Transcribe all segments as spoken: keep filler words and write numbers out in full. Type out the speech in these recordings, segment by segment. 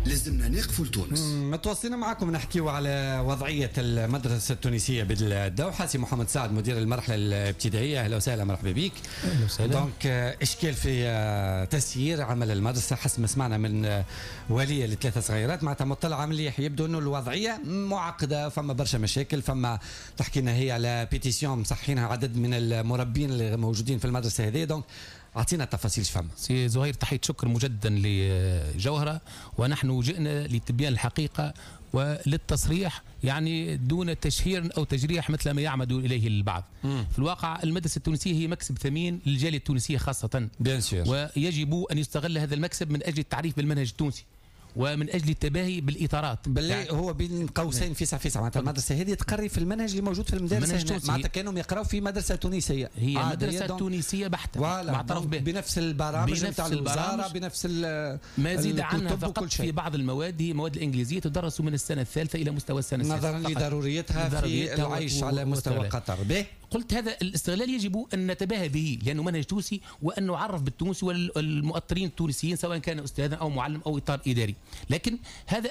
لازمنا نقفوا لتونس. متواصلين معكم نحكيو على وضعية المدرسة التونسية بالدوحة. سي محمد سعد مدير المرحلة الابتدائية، أهلا وسهلا، مرحبا بك. أهلا وسهلا. دونك إشكال في تسيير عمل المدرسة حسب ما سمعنا من والية لثلاثة صغيرات، معناتها مطلع مليح، يبدو أنه الوضعية معقدة، فما برشا مشاكل، فما تحكي لنا هي على بيتيسيون مصحينها عدد من المربين اللي موجودين في المدرسة هذه. دونك أعطينا التفاصيل شفما. سي زهير، تحية شكر مجددا لجوهرة، ونحن جئنا لتبيان الحقيقة وللتصريح، يعني دون تشهير أو تجريح مثل ما يعمد إليه البعض. مم. في الواقع المدرسة التونسية هي مكسب ثمين للجالية التونسية خاصة، بيان سور، ويجب أن يستغل هذا المكسب من أجل التعريف بالمنهج التونسي ومن اجل التباهي بالاطارات. بالله يعني هو بين قوسين فيسع فيسع، معناتها المدرسه هذه تقري في المنهج اللي موجود في المدارس، معناتها كانهم يقراوا في مدرسه تونسيه، هي مدرسه تونسيه بحته معترف به، بنفس البرامج نتاع الوزاره، بنفس ما زيد عنها فقط في بعض المواد، هي مواد الانجليزيه تدرس من السنه الثالثه الى مستوى السنه السادسه نظرا لضروريتها في العيش على مستوى قطر. به قلت هذا الاستغلال يجب ان نتباهى به لانه منهج تونسي، وان نعرف بالتونسي والمؤطرين التونسيين سواء كان استاذا او معلم او اطار اداري، لكن هذا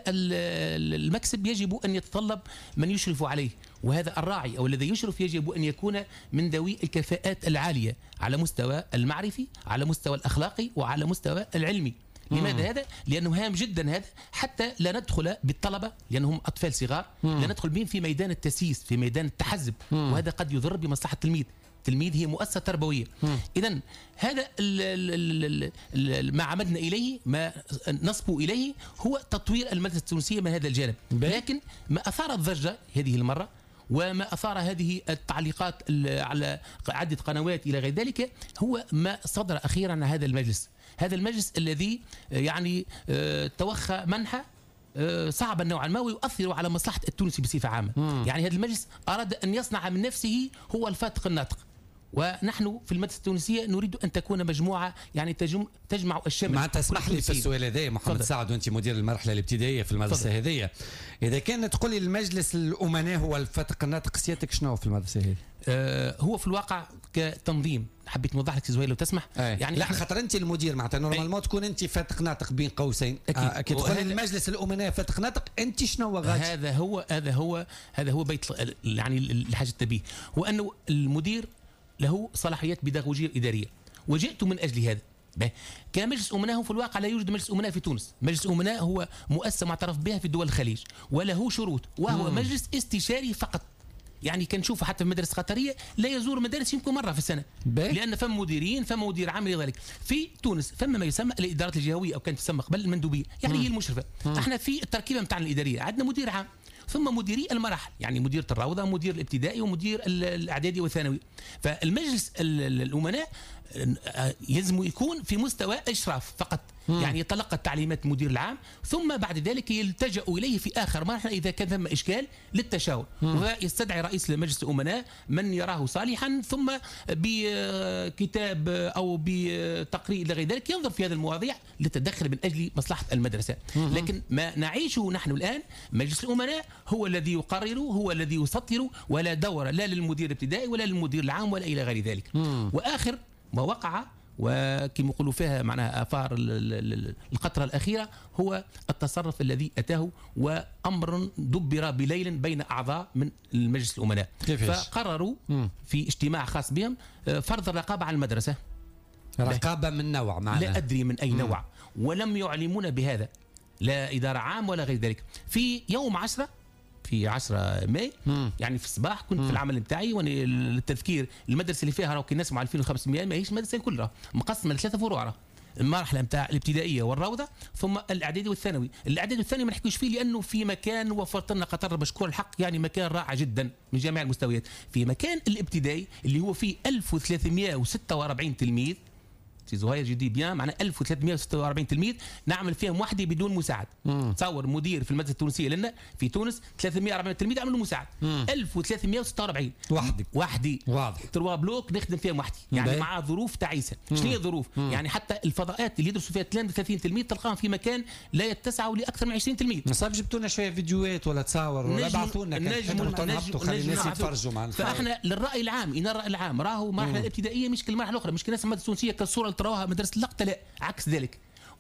المكسب يجب ان يتطلب من يشرف عليه، وهذا الراعي او الذي يشرف يجب ان يكون من ذوي الكفاءات العاليه على مستوى المعرفي، على مستوى الاخلاقي، وعلى مستوى العلمي. لماذا هذا؟ لأنه هام جدا هذا، حتى لا ندخل بالطلبة لأنهم أطفال صغار، لا ندخل بهم في ميدان التسييس، في ميدان التحزب، مم. وهذا قد يضر بمصلحة التلميذ. التلميذ هي مؤسسة تربوية. إذن هذا ال ال ال ما عمدنا إليه، ما نصبو إليه، هو تطوير المدرسة التونسية من هذا الجانب. لكن ما أثار الضجة هذه المرة وما أثار هذه التعليقات على عدة قنوات إلى غير ذلك هو ما صدر أخيرا عن هذا المجلس. هذا المجلس الذي يعني توخى منحة صعبا نوعا ما ويؤثر على مصلحة التونسي بصفة عامة. مم. يعني هذا المجلس أراد أن يصنع من نفسه هو الفاتق الناطق، ونحن في المدرسة التونسية نريد أن تكون مجموعة يعني تجمع الشمل. معناتها اسمح لي في السؤال هذا محمد فضل. سعد، وأنت مدير المرحلة الابتدائية في المدرسة هذه، إذا كان تقول لي المجلس الأمناء هو الفاتق الناطق، سيادتك شنو في المدرسة هذه؟ آه هو في الواقع كتنظيم، حبيت نوضح لك زهير لو تسمح. أي. يعني لا خاطر انت المدير، معناتها نورمالمون تكون انت فاتق ناطق بين قوسين. آه كي تقول المجلس الامناء فاتق ناطق، انت شنو غادي؟ هذا هو هذا هو هذا هو بيت يعني الحاجه التبيه، هو انه المدير له صلاحيات بيداغوجيه اداريه، وجئت من اجل هذا. كمجلس امناء في الواقع لا يوجد مجلس امناء في تونس، مجلس امناء هو مؤسسه معترف بها في دول الخليج وله شروط، وهو مم. مجلس استشاري فقط. يعني كنشوفوا حتى في المدارس القطريه لا يزور مدارس يمكن مره في السنه، لان فما مديرين، فما مدير عام لذلك. في تونس فما ما يسمى الادارات الجهويه او كانت تسمى قبل المندوبيه، يعني هي المشرفه. احنا في التركيبه نتاعنا الاداريه عندنا مدير عام، ثم مديري المراحل، يعني مدير الروضه، مدير الابتدائي، ومدير الاعدادي والثانوي. فالمجلس الامناء يلزم يكون في مستوى اشراف فقط، مم. يعني يتلقى التعليمات المدير العام، ثم بعد ذلك يلتجأ اليه في اخر مرحله اذا كان ثم اشكال للتشاور، ويستدعي رئيس مجلس الامناء من يراه صالحا، ثم بكتاب او بتقرير الى غير ذلك ينظر في هذه المواضيع للتدخل من اجل مصلحه المدرسه. مم. لكن ما نعيشه نحن الان مجلس الامناء هو الذي يقرر، هو الذي يسطر، ولا دور لا للمدير الابتدائي ولا للمدير العام ولا الى غير ذلك. مم. واخر ما وقع وكما يقولوا فيها معناها آثار القطرة الأخيرة هو التصرف الذي أتاه، وأمر دبر بليل بين أعضاء من المجلس الأمناء، فقرروا في اجتماع خاص بهم فرض الرقابة على المدرسة. رقابة من نوع معنا لا أدري من أي نوع، ولم يعلمون بهذا، لا إدارة عام ولا غير ذلك. في يوم عشرة في عشرة ماي، مم. يعني في الصباح كنت مم. في العمل نتاعي، وانا للتذكير المدرسه اللي فيها راهو كي نسمعوا ألفين وخمسمائة ماهيش مدرسه كلها، مقسمه لثلاثه فروع، المرحله نتاع الابتدائيه والروضه، ثم الاعدادي والثانوي. الاعدادي والثانوي ما نحكيوش فيه لانه في مكان وفرت لنا قطر مشكور الحق، يعني مكان رائع جدا من جميع المستويات. في مكان الابتدائي اللي هو فيه ألف وثلاثمائة وستة وأربعين تلميذ، سي زهير جدي بيان، معناها ألف وثلاثمائة وستة وأربعين تلميذ نعمل فيهم وحدي بدون مساعد. تصور مدير في المدرسه التونسيه لنا في تونس ثلاثمائة وأربعين تلميذ عملوا مساعد، مم. ألف وثلاثمائة وستة وأربعين وحدي وحدي واضح، تروا بلوك نخدم فيهم وحدي، يعني بي. مع ظروف تعيسه. شنو هي الظروف؟ يعني حتى الفضاءات اللي يدرسوا فيها ثلاثين ثلاثين تلميذ تلقاهم في مكان لا يتسعوا لاكثر من عشرين تلميذ. نصاب جبتوا لنا شويه فيديوهات ولا تصاور ولا بعثوا لنا نهبطوا خلي الناس يتفرجوا معنا. فاحنا للراي العام، ان الراي العام راهو المرحله الابتدائيه مش كالمرحله الاخرى، مش كالناس المدرسه التونسيه كالصوره اللي تراوها مدرسه اللقطه، لا عكس ذلك.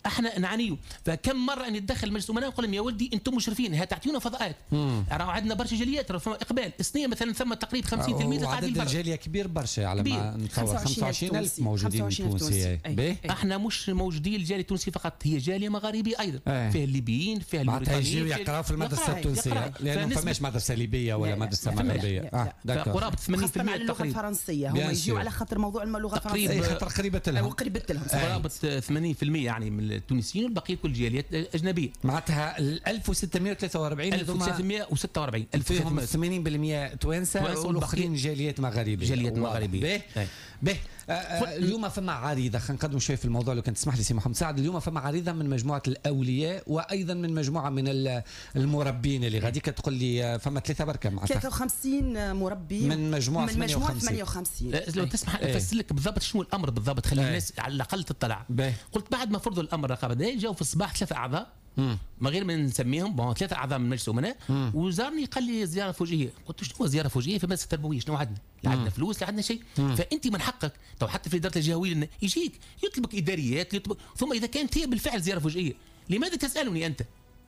احنا نعانيو. فكم مره ان يتدخل مجلس الامناء ونقول لهم يا ولدي انتم مشرفين ها تعطيونا فضاءات، راهو عندنا برشا جاليات، راه اقبال السنيه مثلا ثم تقريبا خمسين تلميذ قاعدين برا. الجاليه كبير برشا على ما نتصور خمسة وعشرين ألف موجودين تونسي. احنا مش موجودين الجاليه التونسيه فقط، هي جاليه مغاربيه ايضا، أيه. فيها الليبيين، فيها الموريتانيين، يجيو يقراوا في المدرسه التونسيه لانه ما فماش مدرسه ليبيه ولا مدرسه مغربيه. اه قرابه ثمانين بالمئة على اللغه الفرنسيه هما يجيو على خاطر موضوع اللغه الفرنسيه خاطر قريبه لهم وقريبه لهم قرابه ثمانين بالمئة يعني من التونسيين والبقيه كل جاليات اجنبيه. معناتها ألف وستمئة وثلاثة وأربعين ألف وثلاثمئة وستة وأربعين فيهم ثمانين بالمئة توانسه والاخرين جاليات مغاربيه. جاليات مغاربيه. به اليوم فما عريضه، خلينا نقدموا شويه في الموضوع لو كان تسمح لي سي محمد سعد. اليوم فما عريضه من مجموعه الاولياء وايضا من مجموعه من المربين اللي غاديك تقول لي فما ثلاثه بركه معناتها ثلاثة وخمسين مربي من مجموعه من مجموعه ثمانية وخمسين. لو تسمح نفسر لك بالضبط شنو الامر بالضبط، خلي الناس على الاقل تطلع. قلت بعد ما فرضوا الامر الرقابه جاوا في الصباح ثلاثه اعضاء ما غير ما نسميهم بون ثلاثه اعضاء من مجلس الامناء، وزارني قال لي زياره فوجئيه. قلت شنو زياره فوجئيه في المدرسه التربويه؟ شنو عندنا؟ لا عندنا فلوس لا عندنا شيء. فانت من حقك تو حتى في اداره الجهويه يجيك يطلبك اداريات يطلبك، ثم اذا كانت هي بالفعل زياره فوجئيه لماذا تسالني انت؟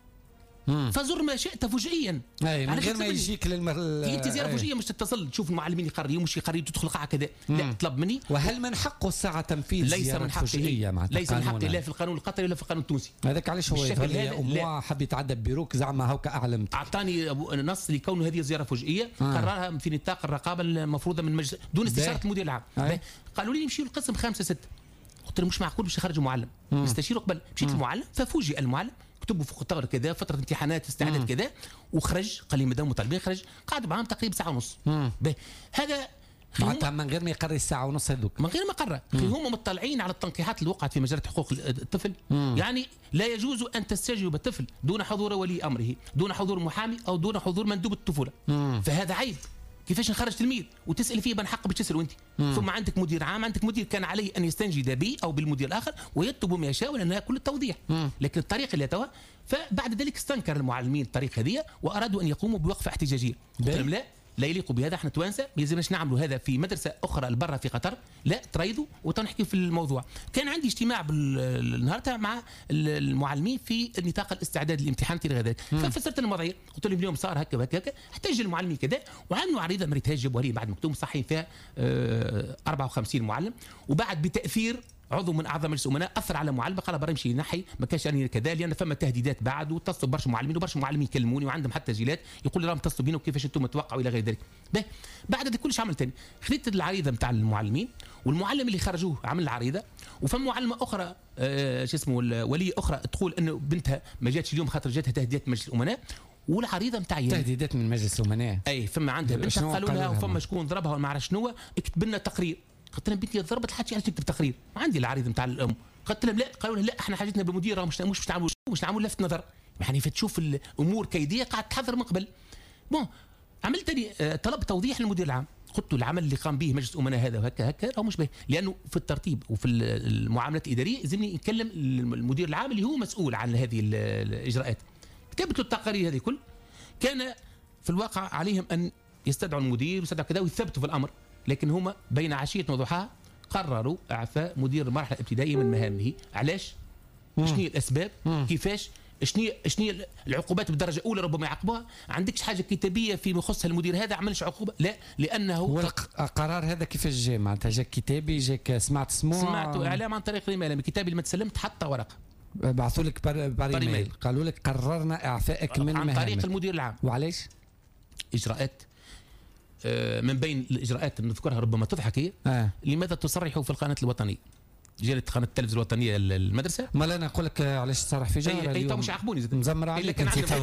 فزر ما شئت فوجئيا اي من غير ما يجيك للمر انت زياره فوجئيه مش تتصل تشوف المعلمين يقرروا مش يقرروا تدخل قاعه كذا، لا طلب مني. وهل من حقه الساعه تنفيذ ليس من حقه ليس من حقه لا في القانون القطري ولا في القانون التونسي. هذاك علاش هو يتولى اموا حب يتعدى بيروك زعما هكا اعلم اعطاني نص لكون هذه زياره فوجئيه آه. قررها في نطاق الرقابه المفروضه من مجلس دون استشاره المدير العام. آه. قالوا لي نمشيو للقسم خمسة ستة. قلت لهم مش معقول باش يخرجوا معلم نستشيره قبل. مشيت للمعلم ففوجئ المعلم كتبوا فوق الطاوله كذا فتره امتحانات استعداد كذا وخرج قال لي مدام مطالبين خرج قعد معاهم تقريبا ساعه ونص. هذا معناتها من غير ما يقرر الساعه ونص هذوك من غير ما قرر هم مطلعين على التنقيحات اللي وقعت في مجله حقوق الطفل. مم. يعني لا يجوز ان تستجوب الطفل دون حضور ولي امره دون حضور محامي او دون حضور مندوب الطفوله. مم. فهذا عيب. كيفاش نخرج تلميذ وتسال فيه بن حق باش تسال وانت ثم عندك مدير عام عندك مدير كان عليه ان يستنجد بي او بالمدير الاخر ويطلب ما يشاء لانها كل التوضيح. مم. لكن الطريقه اللي توا فبعد ذلك استنكر المعلمين الطريقه هذه وارادوا ان يقوموا بوقفه احتجاجيه. قلت لهم لا لا يليق بهذا، احنا توانسه ما يلزمناش نعملوا هذا في مدرسه اخرى لبرا في قطر، لا تريضوا وتنحكي في الموضوع. كان عندي اجتماع بالنهارده مع المعلمين في نطاق الاستعداد للامتحان الى ذلك، ففسرت لهم الوضعيه قلت لهم اليوم صار هكا وهكا هكا احتاج المعلمين كذا وعملوا عريضه مريتها جبوهريه بعد مكتوب صحيح فيها أربعة وخمسين معلم وبعد بتاثير عضو من اعضاء مجلس الامناء اثر على معلم قال برا يمشي ينحي ما كانش يعني كذا لان فما تهديدات بعد واتصلوا برشا معلمين وبرشا معلمين يكلموني وعندهم حتى تسجيلات يقول لي راهم اتصلوا بينا وكيفاش انتم توقعوا الى غير ذلك. بعد هذا كلش عمل ثاني خذيت العريضه نتاع المعلمين والمعلم اللي خرجوه عمل العريضه وفما معلمه اخرى آه شو اسمه وليه اخرى تقول انه بنتها ما جاتش اليوم خاطر جاتها تهديدات مجلس الامناء والعريضه نتاعي تهديدات من مجلس الامناء. اي فما عندها بنتها قالوا لها وفما شكون ضربها وما عرف شنو اكتب لنا تقرير. قلت لهم بنتي ضربت حتى علاش تكتب تقرير؟ ما عندي العريض نتاع الام. قلت لهم لا قالوا لها لا احنا حاجتنا بالمدير مش مش نعملوا مش نعملوا لفت نظر يعني فتشوف الامور كيديه قاعد تحضر من قبل. بون عملت تاني طلب توضيح للمدير العام قلت له العمل اللي قام به مجلس الامناء هذا وهكا هكا راهو مش باهي لانه في الترتيب وفي المعاملات الاداريه لازمني نكلم المدير العام اللي هو مسؤول عن هذه الاجراءات. كتبت له التقارير هذه كل كان في الواقع عليهم ان يستدعوا المدير ويستدعوا كذا ويثبتوا في الامر لكن هما بين عشيه وضحاها قرروا اعفاء مدير المرحله الابتدائيه من مهامه. علاش؟ شنو هي الاسباب؟ مم. كيفاش؟ شنو شنو العقوبات بالدرجه الاولى ربما يعاقبوها؟ عندكش حاجه كتابيه في مخصها المدير هذا عملش عقوبه؟ لا لانه القرار هذا كيفاش جاء معناتها جاك كتابي جاك سمعت سموع سمعت اعلام عن طريق الايميل كتابي اللي ما تسلمت حتى ورقه بعثوا لك بار ايميل قالوا لك قررنا اعفائك من مهامك عن طريق المدير العام. وعلاش؟ اجراءات من بين الاجراءات اللي نذكرها ربما تضحك هي آه. لماذا تصرحوا في القناه الوطنيه؟ جات قناه التلفزيون الوطنيه المدرسه ما لا انا نقول لك علاش تصرح في جوهره اليوم. اي مش عاقبوني مزمر عليك انت لا,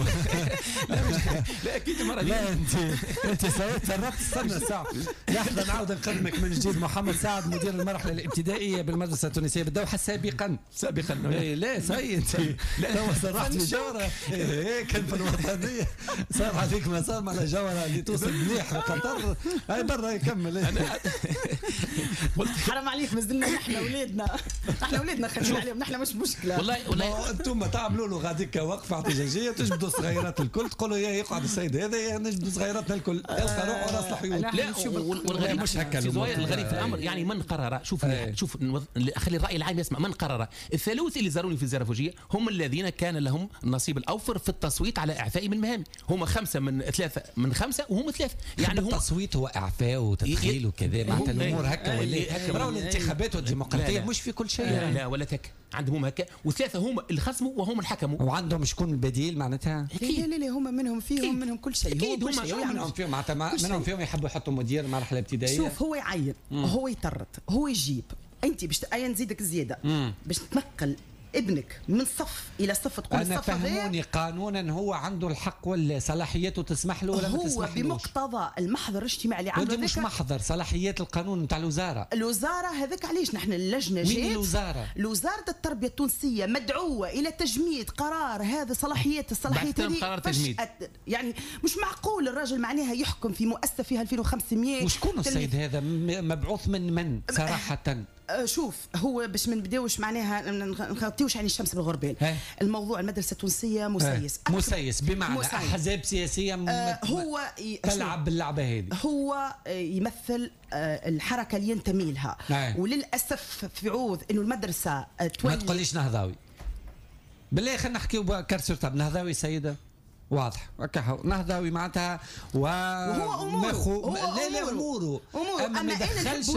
لا اكيد المره دي لا انت انت سربت استنى ساعه لحظه نعاود نقدمك من جديد محمد سعد مدير المرحله الابتدائيه بالمدرسه التونسيه بالدوحه سابقا سابقا اي لا سي انت لا صرحت في جوهره ايه كان في الوطنيه صار عليك ما صار على جوهره اللي توصل مليح في قطر اي برا يكمل حرام عليك مازلنا نحن اولادنا احنا احنا ولادنا خلينا عليهم، نحن مش مشكله. والله والله انتم تعملوا له غاديك وقفه اعتجاجيه تجبدوا صغيرات الكل، تقولوا يا يقعد السيد هذا نجبدوا صغيراتنا الكل، يلقى روحه راس الحيوط. لا والغريب مش هكا الغريب في الامر يعني من قرر، شوف شوف خلي الراي العام يسمع، من قرر الثالوث اللي زاروني في الزرافوجيه هم الذين كان لهم النصيب الاوفر في التصويت على اعفائي من المهام، هم خمسه من ثلاثه من خمسه وهم ثلاثه، يعني هم التصويت هو اعفاء وتدخيل وكذا، معناتها الامور هكا ولا راهو الانتخابات والديمقراطيه مش في كل شيء. لا, لا ولا هكا، عندهم هكا، وثلاثه هم اللي خصموا وهم اللي حكموا، وعندهم شكون البديل معناتها؟ اكيد. لا لا هم منهم فيهم منهم كل شيء، اكيد هم منهم فيهم معناتها منهم فيهم يحبوا يحطوا مدير مرحله ابتدائيه. شوف هو يعين، هو يطرد، هو يجيب، انت باش ايا نزيدك زياده مم. باش تنقل ابنك من صف الى صف، تقول أنا الصف هذا فهموني قانونا هو عنده الحق ولا صلاحيته تسمح له ولا ما تسمحلوش؟ هو بمقتضى المحضر الاجتماعي اللي عنده، مش محضر صلاحيات القانون نتاع الوزاره. الوزاره هذاك علاش نحن اللجنه جات. مين الوزاره؟ الوزاره التربيه التونسيه مدعوه الى تجميد قرار هذا، صلاحيات الصلاحيات هذه قرار تجميد، يعني مش معقول الراجل معناها يحكم في مؤسسه فيها ألفين وخمسمية. وشكون السيد هذا مبعوث من من صراحه؟ شوف هو باش ما نبداوش معناها نغطيوش عن الشمس بالغربال، الموضوع المدرسه التونسيه مسيس مسيس بمعنى مسيس. احزاب سياسيه آه هو تلعب باللعبه هذه، هو يمثل آه الحركه اللي ينتمي لها، وللاسف في عوض انه المدرسه تولي. ما تقوليش نهضاوي بالله، خلينا نحكيو كارسور. طب نهضاوي سيده واضح هكا نهضاوي معناتها وهو اموره لا لا اموره اما ما يدخلش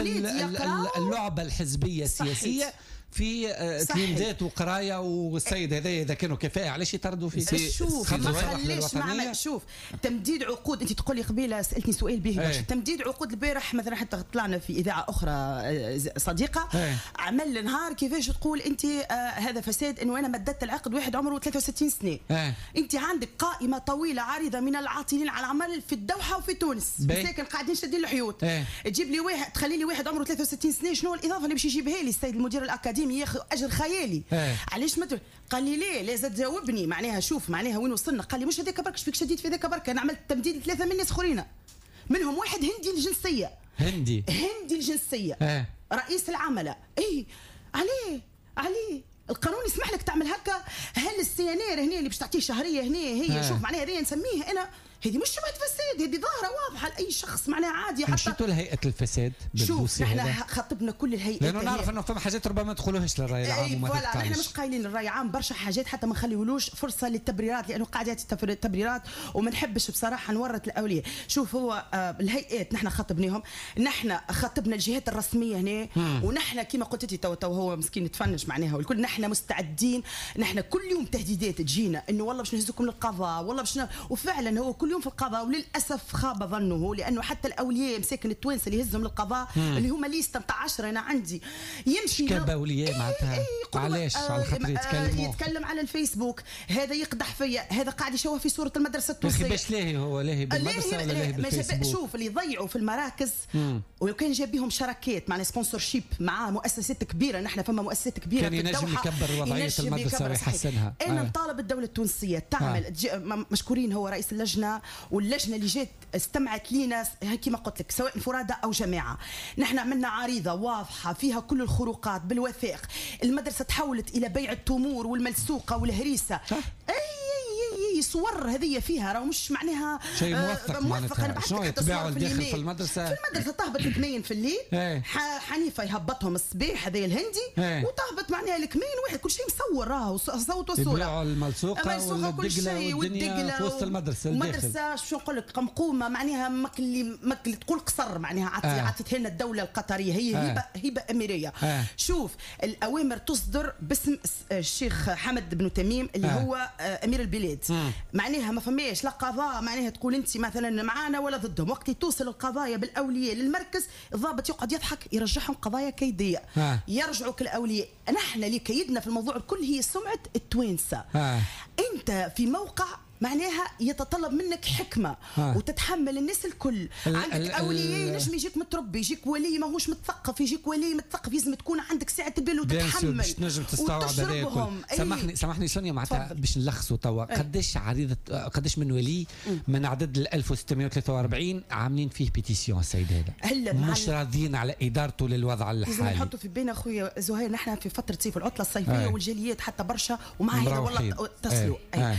اللعبه الحزبيه السياسيه في تلميذات وقرايه، والسيد هذا اذا كانوا كفاءه علاش يطردوا فيه؟ شوف ما خليش معمل. شوف تمديد عقود، انت تقول لي قبيله سالتني سؤال به باش تمديد عقود البارح مثلا، حتى طلعنا في اذاعه اخرى صديقه ايه. عمل نهار كيفاش تقول انت آه هذا فساد، انه انا مددت العقد واحد عمره ثلاثة وستين سنه ايه. انت عندك قائمه طويله عريضه من العاطلين على العمل في الدوحه وفي تونس، مساكن قاعدين شادين الحيوت ايه. تجيب لي واحد، تخلي لي واحد عمره ثلاثة وستين سنه، شنو الاضافه اللي باش يجيبها لي السيد المدير الاكاديمي؟ ياخذ اجر خيالي ايه. علاش ما قال لي ليه لازم تجاوبني معناها، شوف معناها وين وصلنا. قال لي مش هذاك برك، فيك شديد في ذاك برك، انا عملت تمديد لثلاثه من الناس اخرين، منهم واحد هندي الجنسيه، هندي هندي الجنسيه ايه. رئيس العمله اي عليه عليه القانون يسمح لك تعمل هكا. هل السيانير هنا اللي باش تعطيه شهريه هنا هي اه. شوف معناها هذه نسميه انا، هذه مش شبهه فساد، هذه ظاهره واضحه لاي شخص معناها عادي. حتى مشيتوا لهيئه الفساد شوف احنا خاطبنا كل الهيئات، لانه نعرف انه فما حاجات ربما ما تقولوهاش للراي العام، وما فوالا احنا مش قايلين للراي العام برشا حاجات حتى ما نخليولوش فرصه للتبريرات، لانه قاعد يعطي تبريرات وما نحبش بصراحه نورط الاولياء. شوف هو آه الهيئات نحن خاطبناهم، نحن خاطبنا الجهات الرسميه هنا، ونحن كما قلت انت تو تو هو مسكين يتفنش معناها والكل، نحن مستعدين، نحن كل يوم تهديدات تجينا انه والله باش نهزكم للقضاء والله باش، وفعلا هو كل يوم في القضاء، وللاسف خاب ظنه، لانه حتى الاولياء مساكن التوانسه اللي يهزهم للقضاء مم. اللي هما ليست نتاع عشرة انا عندي يمشي كاولياء معناتها ايه علاش آه على خاطر يتكلموا آه يتكلم على الفيسبوك، هذا يقدح فيا، هذا قاعد يشوه في صوره المدرسه التونسيه. باش لاهي هو لاهي بالمدرسه ولا لاهي بالفيسبوك؟ شوف اللي يضيعوا في المراكز مم. ولو كان جاب بهم شراكات مع سبونسور شيب مع مؤسسات كبيره، نحن فما مؤسسات كبيره كان في الدوحه كان ينجم يكبر وضعيه المدرسه ويحسنها. انا نطالب آه. الدوله التونسيه تعمل آه. مشكورين هو رئيس اللجنه واللجنه اللي جات استمعت لينا كما قلت لك سواء فرادى او جماعه، نحن عملنا عريضه واضحه فيها كل الخروقات بالوثائق، المدرسه تحولت الى بيع التمور والملسوقه والهريسه اي اي صور هذه فيها راه مش معناها شيء موثق معناتها. شنو يتباعوا الداخل في المدرسه؟ في المدرسه تهبط الكمين في الليل، حنيفه يهبطهم الصباح هذا الهندي ايه. وتهبط معناها الكمين واحد كل شيء مصور راهو صوت وصوره، يبيعوا الملسوقه والدقله والدنيا في وسط المدرسه. المدرسه شو نقول لك قمقومه معناها ماكل ماكل تقول قصر معناها عطي آه. عطيتها لنا الدوله القطريه، هي آه. هبه هبه اميريه آه. شوف الاوامر تصدر باسم الشيخ حمد بن تميم اللي آه. هو امير البلاد م. معناها ما فماش لا قضاء معناها تقول انت مثلا معانا ولا ضدهم، وقت توصل القضايا بالاولياء للمركز الضابط يقعد يضحك يرجعهم قضايا كيديه آه. يرجعوا كالاولياء. نحن اللي كيدنا في الموضوع الكل هي سمعه التوانسه آه. انت في موقع معناها يتطلب منك حكمه آه. وتتحمل الناس الكل. عندك اولياء ينجم يجيك متربي، يجيك ولي ماهوش متثقف، يجيك ولي متثقف، لازم تكون عندك سعه البال وتتحمل باش تنجم تستوعب هذا. سامحني سامحني سونيا، معناتها باش نلخصوا توا قداش عريضه قداش من ولي من عدد ال ألف وستمائة وثلاثة وأربعين عاملين فيه بيتيسيون السيد هذا مش راضيين على ادارته للوضع الحالي. لازم نحطوا في بالنا خويا زهير، نحن في فتره صيف العطله الصيفيه والجاليات حتى برشا ومعاها والله اتصلوا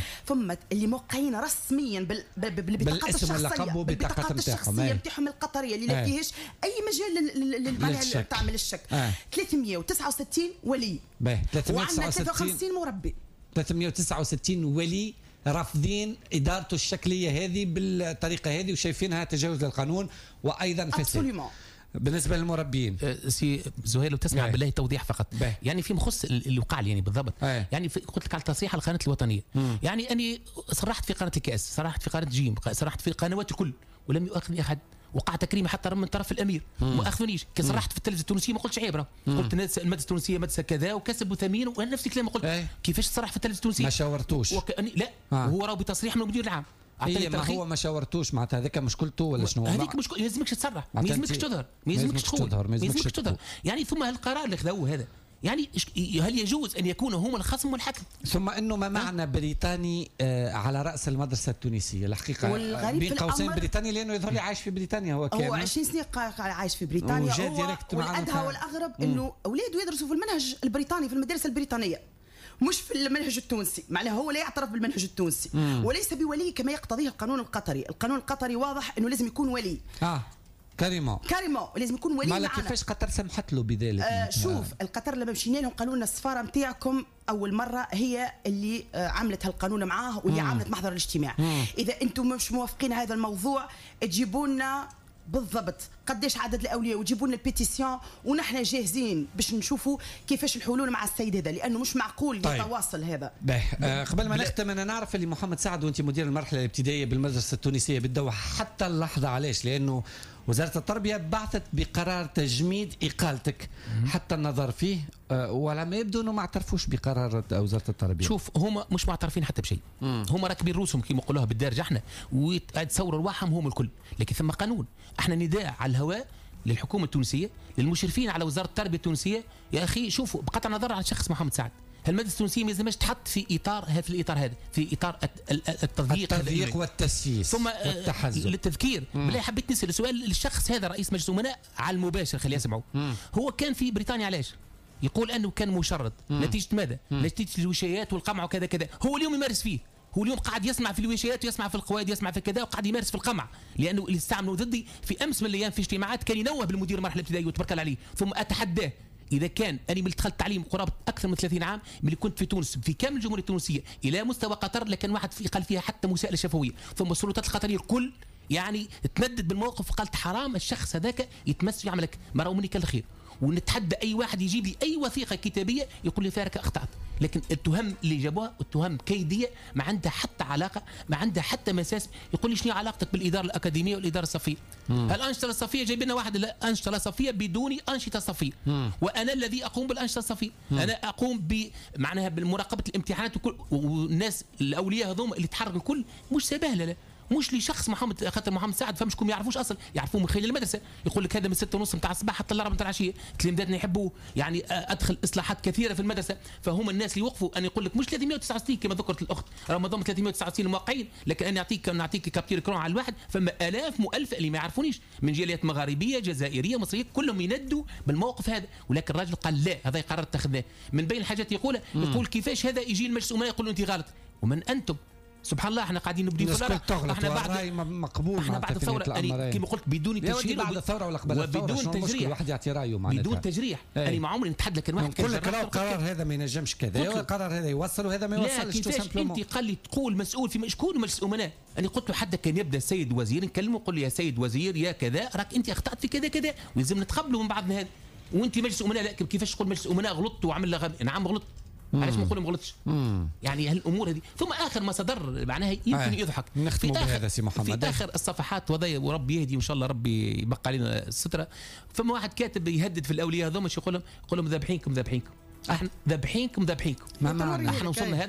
ثم اللي موقعين رسميا بالبطاقات الشخصيه بالبطاقات الشخصيه نتاعهم القطريه اللي لا فيهاش اي مجال معناها تعمل الشك. ثلاثمائة وتسعة وستين ولي وعندنا ثلاثة وخمسين مربي. ثلاثمائة وتسعة وستين ولي رافضين ادارته الشكليه هذه بالطريقه هذه وشايفينها تجاوز للقانون وايضا فساد. بالنسبه للمربين أه سي زهير لو تسمع باي. بالله توضيح فقط باي. يعني في مخص اللي وقع لي يعني بالضبط باي. يعني قلت لك على التصريح على القناه الوطنيه مم. يعني اني صرحت في قناه الكاس، صرحت في قناه جيم، صرحت في القنوات الكل ولم يؤاخذني احد. وقع تكريمي حتى من طرف الامير ما اخذونيش. كي صرحت في التلفزيون التونسيه ما قلتش عيبره، قلت المدرسه التونسيه مدرسه كذا وكسب وثمين ونفس الكلام قلت أي. كيفاش تصرح في التلفزيون التونسيه ما شاورتوش وكأني لا آه. هو راه بتصريح من المدير العام. هي ما هو ما شاورتوش معناتها هذاك مشكلته ولا شنو؟ هذيك مشكل ما يلزمكش تصرح، ما يلزمكش تظهر، ما يلزمكش تقول، ما يلزمكش تظهر. يعني ثم هالقرار اللي خذوه هذا يعني هل يجوز ان يكونوا هم الخصم والحكم؟ ثم انه ما معنى بريطاني آه على راس المدرسه التونسيه الحقيقه بين قوسين بريطاني لانه يظهر لي عايش في بريطانيا. هو كان هو عشرين سنه عايش في بريطانيا هو والادهى والاغرب انه اولاده يدرسوا في المنهج البريطاني في المدارس البريطانيه مش في المنهج التونسي. معناها هو لا يعترف بالمنهج التونسي مم. وليس بولي كما يقتضيه القانون القطري. القانون القطري واضح انه لازم يكون ولي اه كاريمون كاريمون لازم يكون ولي معنا. كيفاش قطر سمحت له بذلك؟ آه شوف القطر لما مشينا لهم قالوا لنا السفاره نتاعكم اول مره هي اللي آه عملت هالقانون معاه واللي عملت محضر الاجتماع. مم. اذا انتم مش موافقين هذا الموضوع تجيبوا لنا بالضبط قداش عدد الاولياء وجيبوا لنا البيتيسيون ونحن جاهزين باش نشوفوا كيفاش الحلول مع السيد هذا لانه مش معقول طيب. يتواصل هذا. آه قبل ما نختم انا نعرف اللي محمد سعد وانت مدير المرحله الابتدائيه بالمدرسه التونسيه بالدوحه حتى اللحظه علاش؟ لانه وزاره التربيه بعثت بقرار تجميد اقالتك حتى النظر فيه أه ولا ما يبدو انه ما اعترفوش بقرار وزاره التربيه. شوف هم مش معترفين حتى بشيء، هم راكبين روسهم كما نقولوها بالدارجه احنا وتصوروا رواحهم هم الكل، لكن ثم قانون. احنا نداء على الهواء للحكومه التونسيه للمشرفين على وزاره التربيه التونسيه. يا اخي شوفوا بقطع النظر عن شخص محمد سعد، المدرسه التونسيه ما لازمش تحط في اطار في الاطار هذا في اطار التضييق التضييق والتسييس ثم والتحزب. للتذكير بالله حبيت نسال سؤال للشخص هذا رئيس مجلس الامناء على المباشر خليه يسمعوا. هو كان في بريطانيا علاش؟ يقول انه كان مشرد. مم. نتيجه ماذا؟ مم. نتيجه الوشايات والقمع وكذا كذا. هو اليوم يمارس فيه، هو اليوم قاعد يسمع في الوشايات ويسمع في القواعد يسمع في كذا وقاعد يمارس في القمع لانه اللي استعملوا ضدي في امس من الايام في اجتماعات كان ينوه بالمدير المرحله الابتدائيه وتبركل عليه. ثم اتحداه إذا كان أنا من دخلت تعليم قرابة أكثر من ثلاثين عام من كنت في تونس في كامل الجمهورية التونسية إلى مستوى قطر لكن واحد في قال فيها حتى مساءلة شفوية. ثم السلطات القطرية الكل يعني تمدد بالموقف وقالت حرام الشخص هذاك يتمس يعملك مرة منك الخير. ونتحدى اي واحد يجيب لي اي وثيقه كتابيه يقول لي فارك اخطات. لكن التهم اللي جابوها التهم كيديه ما عندها حتى علاقه ما عندها حتى مساس. يقول لي شنو علاقتك بالاداره الاكاديميه والاداره الصفيه؟ الانشطه الصفيه جايب لنا واحد الانشطه الصفيه بدون انشطه صفيه وانا الذي اقوم بالانشطه الصفيه. انا اقوم بمعناها بمراقبه الامتحانات وكل والناس الاولياء هذوما اللي تحرك الكل مش سبهله لا مش لشخص محمد خاطر محمد سعد فمش كم يعرفوش اصلا يعرفوه من خلال المدرسه. يقول لك هذا من ستة ونص نتاع الصباح حتى الأربعة نتاع العشيه تلامذتنا يحبوه. يعني ادخل اصلاحات كثيره في المدرسه فهم الناس اللي وقفوا ان يقول لك مش ثلاثمائة وتسعة وستين كما ذكرت الاخت رغم ضم ثلاثمائة وتسعة وستين الموقعين لكن انا نعطيك نعطيك كابتير كرون على الواحد فما الاف مؤلفه اللي ما يعرفونيش من جاليات مغاربيه جزائريه مصريه كلهم يندوا بالموقف هذا. ولكن الراجل قال لا هذا قرار اتخذناه. من بين الحاجات يقولها يقول كيفاش هذا يجي المجلس الامناء يقول له انت غلط ومن انتم سبحان الله احنا قاعدين نبدي ثوره احنا بعد مقبول احنا بعد الثوره كما قلت بدون تشريح بعد الثوره ولا قبل الثوره وبدون تجريح واحد يعطي رايه معناتها بدون تجريح. انا يعني ما عمري نتحدى لكن واحد كل القرار هذا ما ينجمش كذا والقرار هذا يوصل وهذا ما يوصلش. كيفاش انت قال لي تقول مسؤول في شكون مجلس الامناء؟ انا قلت له حتى كان يبدا السيد وزير نكلمه قل لي يا سيد وزير يا كذا راك انت اخطات في كذا كذا ولازم نتقبلوا من بعضنا هذا. وانت مجلس امناء لا كيفاش تقول مجلس امناء غلطت وعمل غبي؟ نعم غلطت علاش ما نقول ما غلطش؟ يعني هالامور هذه. ثم اخر ما صدر معناها يمكن آه. يضحك في بهذا سي محمد في اخر الصفحات وضي وربي يهدي وان شاء الله ربي يبقى علينا الستره. فما واحد كاتب يهدد في الاولياء هذوما شو يقول لهم؟ يقول لهم ذابحينكم ذابحينكم احنا ذابحينكم ذابحينكم. ما معنى احنا وصلنا هذا توا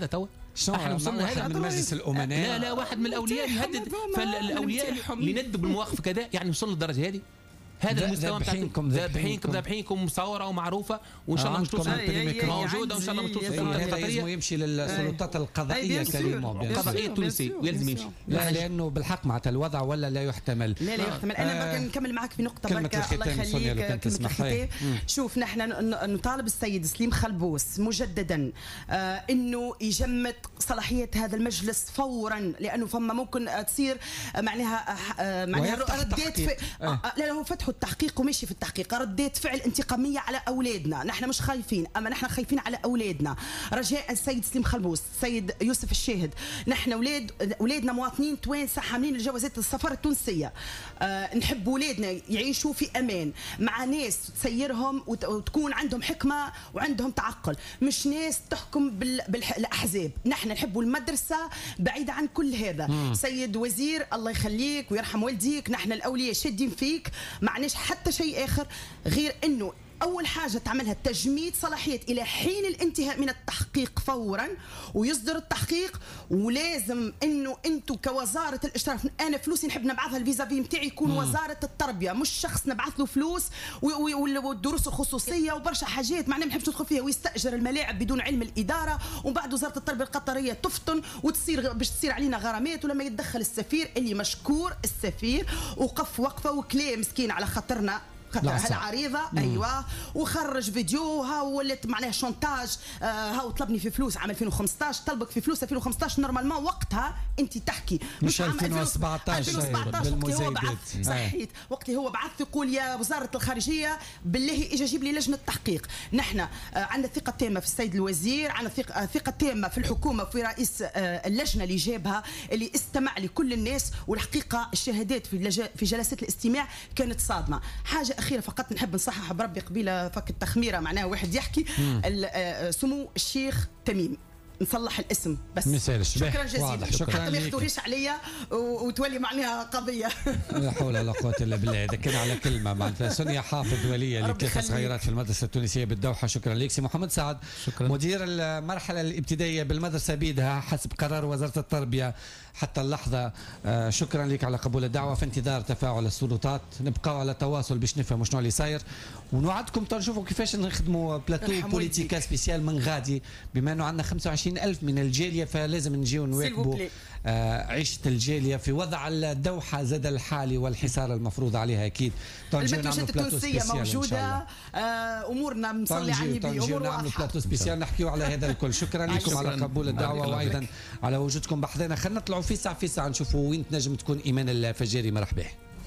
احنا وصلنا هذا من مجلس الامناء. لا لا واحد من الاولياء يهدد، فالاولياء اللي ندوا بالمواقف كذا، يعني وصلنا للدرجه هذه. هذا المستوى ذابحينكم ذابحينكم ذابحينكم مصوره ومعروفه، وان شاء الله مش توصل موجوده، وان شاء الله مش توصل للسلطات القطريه. يمشي للسلطات القضائيه كريمه القضائيه التونسيه ويلزم يمشي. لا لانه بالحق معناتها الوضع ولا لا يحتمل. لا لا يحتمل. انا برك نكمل معك في نقطه برك الله يخليك كلمه الختام. شوف نحن نطالب السيد سليم خلبوس مجددا انه يجمد صلاحيه هذا المجلس فورا، لانه فما ممكن تصير معناها معناها ردات لا هو فتحوا التحقيق وماشي في التحقيق، ردات فعل انتقاميه على اولادنا. نحن مش خايفين، اما نحن خايفين على اولادنا. رجاء السيد سليم خلبوس، السيد يوسف الشاهد، نحن اولاد اولادنا مواطنين توانسه حاملين الجوازات السفر التونسيه. أه نحب اولادنا يعيشوا في امان مع ناس تسيرهم وتكون عندهم حكمه وعندهم تعقل، مش ناس تحكم بالاحزاب. نحن نحب المدرسه بعيده عن كل هذا. مم. سيد وزير الله يخليك ويرحم والديك، نحن الاولياء شادين فيك، معناش حتى شيء اخر غير انه اول حاجه تعملها تجميد صلاحيه الى حين الانتهاء من التحقيق فورا، ويصدر التحقيق. ولازم انه انتم كوزاره الاشراف، انا فلوسي نحب نبعثها الفيزافي نتاعي يكون مم. وزاره التربيه، مش شخص نبعث له فلوس والدروس الخصوصيه وبرشا حاجات معناها ما نحبش ندخل فيها، ويستاجر الملاعب بدون علم الاداره، ومن بعد وزاره التربيه القطريه تفطن وتصير باش تصير علينا غرامات. ولما يتدخل السفير اللي مشكور السفير وقف وقفه وكلام مسكين على خاطرنا هالعريضه ايوه، وخرج فيديو ها ولات معناها شونتاج. آه ها طلبني في فلوس عام ألفين وخمسطاش، طلبك في فلوس ألفين وخمسطاش نورمالمون وقتها انت تحكي مش ألفين وسبعطاش بالمزايدات صحيت. وقتها هو بعث يقول يا وزاره الخارجيه بالله اجي جيب لي لجنه تحقيق. نحن آه عندنا ثقه تامه في السيد الوزير، عندنا ثقه ثقه تامه في الحكومه وفي رئيس آه اللجنه اللي جابها اللي استمع لكل الناس. والحقيقه الشهادات في في جلسات الاستماع كانت صادمه. حاجه اخيره فقط نحب نصحح بربي قبيله فك التخميره معناها واحد يحكي سمو الشيخ تميم، نصلح الاسم بس. مثالش. شكرا جزيلا. شكرا حتى ما ياخذوش عليا وتولي معناها قضيه. لا حول ولا قوه الا بالله. اذا كان على كلمه معناتها سونيا حافظ وليه لثلاث صغيرات في المدرسه التونسيه بالدوحه. شكرا لك سي محمد سعد. شكرا. مدير المرحله الابتدائيه بالمدرسه بيدها حسب قرار وزاره التربيه حتى اللحظه. آه شكرا لك على قبول الدعوه، في انتظار تفاعل السلطات. نبقاو على تواصل باش نفهموا شنو اللي صاير، ونوعدكم تنشوفوا كيفاش نخدموا بلاتو بوليتيكا سبيسيال من غادي، بما انه عندنا خمسة وعشرين ألف من الجاليه، فلازم نجيو نواكبوا آه عيشه الجاليه في وضع الدوحه زاد الحالي والحصار المفروض عليها. اكيد المنتوجات التونسيه موجوده. آه امورنا مصلي على النبي، امور نعملوا بلاتو سبيسيال نحكيو على هذا الكل. شكرا لكم على قبول الدعوه وايضا على وجودكم بحضنا. خلينا نطلعوا في ساعه في ساعه نشوفوا وين تنجم تكون ايمان الفجاري. مرحبا.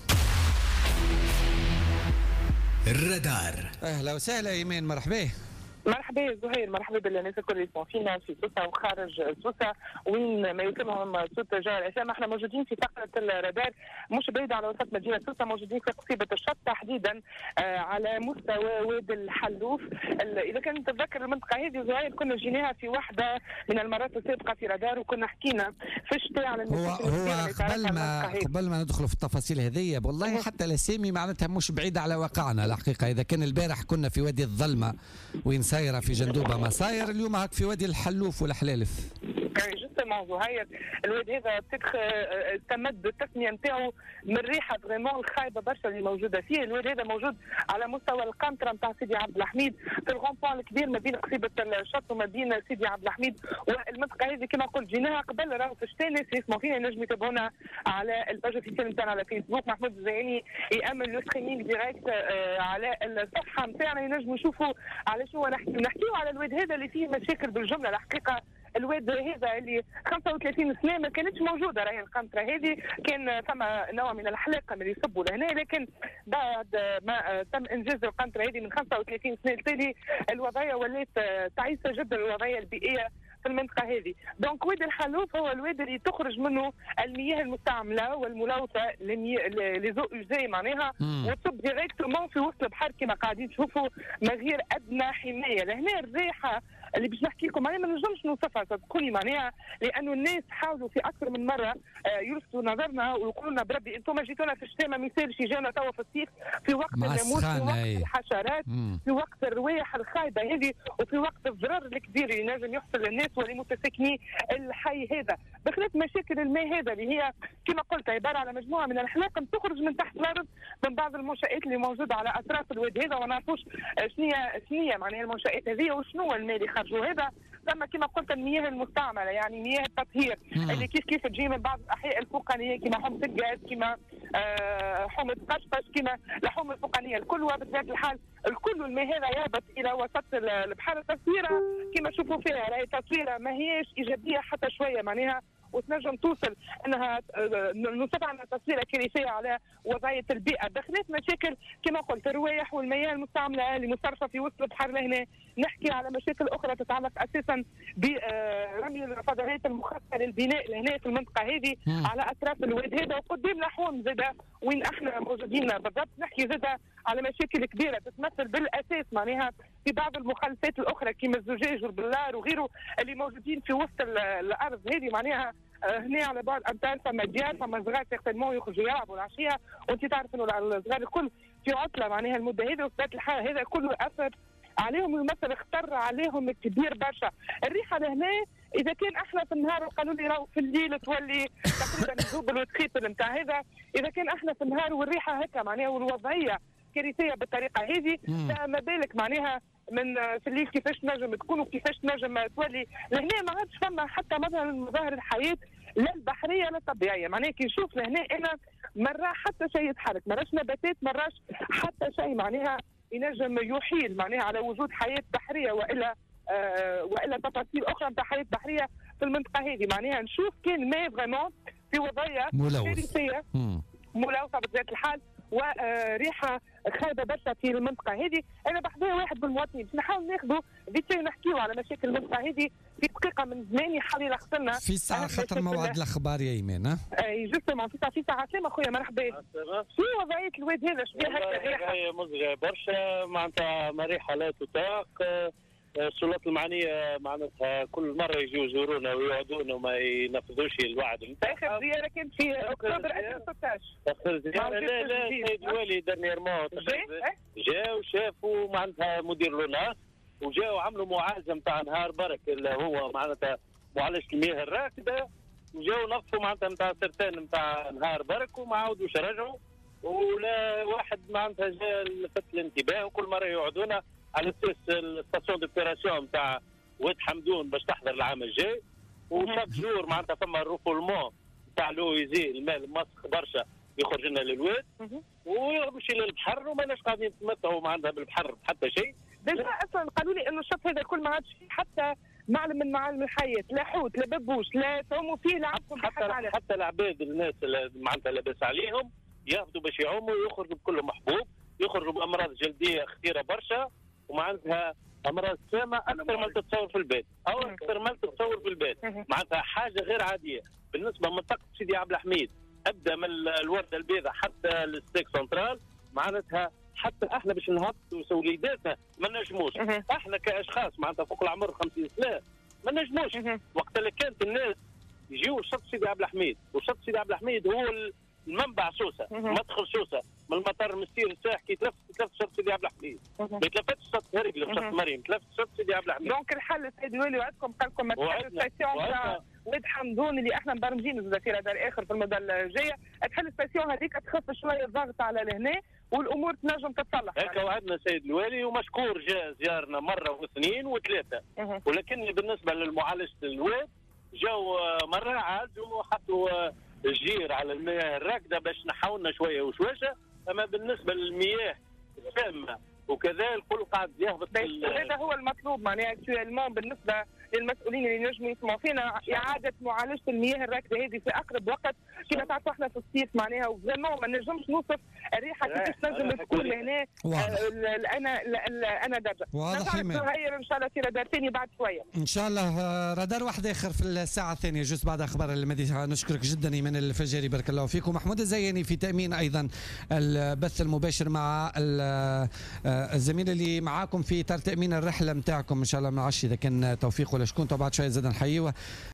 الرادار. اهلا وسهلا ايمان. مرحبا. مرحبا زهير، مرحبا بالناس الكل اللي يسمعوا فينا في سوسه وخارج سوسه وين ما يسمعهم صوت جار العشاء. احنا موجودين في فقره الرادار مش بعيد على وسط مدينه سوسه، موجودين في قصيبه الشط تحديدا آه على مستوى وادي الحلوف. اذا كنت تتذكر المنطقه هذه زهير كنا جيناها في واحده من المرات السابقه في رادار، وكنا حكينا في الشتاء على هو هو قبل ما قبل ما ندخل في التفاصيل هذه والله حتى الاسامي معناتها مش بعيده على واقعنا الحقيقه. اذا كان البارح كنا في وادي الظلمه وين سايره في جندوبه ما صاير، اليوم هاك في وادي الحلوف والحلالف. جوستومون زهير الوادي هذا تتخ استمد التسميه نتاعو من الريحه فريمون الخايبه برشا اللي موجوده فيه. الوادي هذا موجود على مستوى القنطره نتاع سيدي عبد الحميد في الغومبوان الكبير ما بين قصيبه الشط وما بين سيدي عبد الحميد. والمنطقه هذه كما قلت جيناها قبل راهو في الشتاء. الناس اللي يسمعوا فينا ينجموا يتابعونا على الباج اوفيسيال نتاعنا على فيسبوك. محمود الزياني يامل لو ستريمينغ ديريكت على الصفحه نتاعنا ينجموا يشوفوا على شنو نحكيو. نحكيو على الواد هذا اللي فيه مشاكل بالجمله الحقيقه. الواد هذا اللي خمسة وثلاثين سنه ما كانتش موجوده راهي القنطره هذه، كان فما نوع من الحلاقه اللي يصبوا لهنا، لكن بعد ما تم انجاز القنطره هذه من خمسة وثلاثين سنه التالي الوضعيه ولات تعيسه جدا، الوضعيه البيئيه في المنطقه هذه. دونك وادي الحلوف هو الوادي اللي تخرج منه المياه المستعمله والملوثه لي زو يوزي معناها وتصب ديريكتومون في وسط البحر كما قاعدين تشوفوا من غير ادنى حمايه. لهنا الريحه اللي باش نحكي لكم معناها ما نجمش نوصفها صدقوني معناها، لانه الناس حاولوا في اكثر من مره يلفتوا نظرنا ويقولوا لنا بربي انتم جيتونا في الشتاء ما يصيرش يجينا توا في الصيف، في وقت الناموس، في وقت الحشرات، مم. في وقت الروائح الخايبه هذه، وفي وقت الضرر الكبير اللي ينجم يحصل للناس ولمتسكني الحي هذا، بخلاف مشاكل الماء هذا اللي هي كما قلت عباره على مجموعه من الحلاقم تخرج من تحت الارض من بعض المنشات اللي موجوده على اطراف الواد هذا، وما نعرفوش شنو شنو معناها المنشات هذه وشنو الماء اللي خرجوا هذا. ثم كما قلت المياه المستعمله يعني مياه التطهير اللي كيف كيف تجي من بعض الاحياء الفوقانيه كما حمص الغاز، كما آه حمص قشقش، كما لحوم الفوقانيه الكل، وبطبيعه الحال الكل الماء هذا يهبط الى وسط البحر. التصويره كما تشوفوا فيها راهي تصويره ما هيش ايجابيه حتى شويه معناها، وتنجم توصل انها نوصفها انها تصويره كارثيه على وضعيه البيئه، دخلت مشاكل كما قلت الروائح والمياه المستعمله اللي مصرفه في وسط البحر لهنا. نحكي على مشاكل اخرى تتعلق اساسا برمي الفضلات المخصصه للبناء لهنا في المنطقه هذه على اطراف الواد هذا، وقدام لحوم زاده وين احنا موجودين بالضبط. نحكي زاده على مشاكل كبيره تتمثل بالاساس معناها في بعض المخلفات الاخرى كما الزجاج والبلار وغيره اللي موجودين في وسط الارض هذه معناها. هنا على بعد امتار فما ديار فما صغار سيغتينمون يخرجوا يلعبوا العشيه، وانت تعرف انه الصغار الكل في عطله معناها المده هذه، وبطبيعه الحال هذا كله اثر عليهم ويمثل خطر عليهم كبير برشا. الريحه لهنا اذا كان احنا في النهار وقالوا لي راهو في الليل تولي تقريبا الزوبل والتخيطل نتاع هذا، اذا كان احنا في النهار والريحه هكا معناها والوضعيه كارثيه بالطريقه هذه، فما بالك معناها من في الليل كيفاش نجم تكون وكيفاش نجم تولي. لهنا ما عادش فما حتى مظهر من مظاهر الحياه لا البحريه لا الطبيعيه، معناها كي نشوف لهنا انا مرة حتى شيء يتحرك، مراش نباتات مراش حتى شيء معناها ينجم يحيل معناها على وجود حياه بحريه والا آه والا تفاصيل اخرى نتاع حياه بحريه في المنطقه هذه. معناها نشوف كان ما فريمون في وضعيه كارثيه ملوثه بطبيعه الحال وريحه خايبه برشا في المنطقه هذه. انا بحذايا واحد من المواطنين باش نحاول ناخذوا فيتي ونحكيوا على مشاكل المنطقه هذه في دقيقه من زمان يحاول يلخص لنا في ساعه خاطر موعد الاخبار يا ايمان. ها اي جوستومون في ساعه في ساعه سلامه خويا مرحبا. شنو وضعيه الواد هذا؟ شبيه هكا الريحه؟ هي مزعجه برشا معناتها مريحه لا تطاق. السلطات المعنيه معناتها كل مره يجوا يزورونا ويوعدونا وما ينفذوش الوعد نتاعهم. اخر زياره كانت في اكتوبر ألفين وستة عشر. اخر زياره لا لا السيد الوالي دانييرمون جا وشافوا معناتها مدير لوناس وجاوا عملوا معالجه نتاع نهار برك اللي هو معناتها معالجه المياه الراكده، وجاوا نظفوا معناتها نتاع سرطان نتاع نهار برك وما عاودوش رجعوا. ولا واحد معناتها جا لفت الانتباه وكل مره يوعدونا على اساس الستاسيون دوبيراسيون نتاع واد حمدون باش تحضر العام الجاي، وشاك جور معناتها فما الروفولمون نتاع لويزي الماء المسخ برشا يخرج لنا للواد ويمشي للبحر وماناش قاعدين نتمتعوا معناتها بالبحر حتى شيء. ديجا اصلا قالوا لي انه الشط هذا الكل ما عادش فيه حتى معلم من معالم الحياه، لا حوت لا ببوش لا ثوموا فيه لعبكم حتى حتى, حتى العباد الناس اللي معناتها لاباس عليهم ياخذوا باش يعوموا ويخرجوا بكل محبوب، يخرجوا بامراض جلديه خطيره برشا ومعناتها امراض سامه اكثر ما تتصور في البيت او اكثر ما تتصور في البيت. معناتها حاجه غير عاديه بالنسبه لمنطقه سيدي عبد الحميد، ابدا من الورده البيضاء حتى الستيك سنترال. معناتها حتى احنا باش نهبطوا سوليداتنا ما نجموش، احنا كاشخاص معناتها فوق العمر خمسين سنه ما نجموش. وقت اللي كانت الناس يجيوا شط سيدي عبد الحميد، وشط سيدي عبد الحميد هو المنبع سوسه مدخل سوسه من المطار المسير الساح كي تلف تلف شط سيدي عبد الحميد، ما تلفتش شط هرقل في شط مريم، تلفت شط سيدي عبد الحميد. دونك الحل السيد الوالي وعدكم قال لكم ما تحلوا ستاسيون تاع واد حمدون اللي احنا مبرمجين الى دار اخر في المدى الجايه، تحل الستاسيون هذيك تخف شويه الضغط على لهنا والامور تنجم تتصلح. هكا وعدنا السيد الوالي ومشكور جاء زيارنا مره واثنين وثلاثه، ولكن بالنسبه للمعالجه الواد جاوا مره عالجوا وحطوا الجير على المياه الراكده باش نحاولنا شويه وشويشه. اما بالنسبه للمياه السامه وكذا الكل قاعد يهبط. هذا هو المطلوب معناها اكتوالمون بالنسبه للمسؤولين اللي نجموا يسمعوا فينا اعاده معالجه المياه الراكده هذه في اقرب وقت. كما تعرفوا احنا في الصيف معناها وفريمون ما نجمش نوصف الريحه كيفاش تنجم تكون هنا. انا انا درجه واضح. هي ان شاء الله في رادار ثاني بعد شويه ان شاء الله. رادار واحد اخر في الساعه الثانيه جزء بعد اخبار المدينه. نشكرك جدا ايمان الفجاري، بارك الله فيك. ومحمود الزياني في تامين ايضا البث المباشر مع الزميل اللي معاكم في تامين الرحله نتاعكم ان شاء الله. ما نعرفش اذا كان توفيق ولا شكون، بعد شويه زاد نحييه.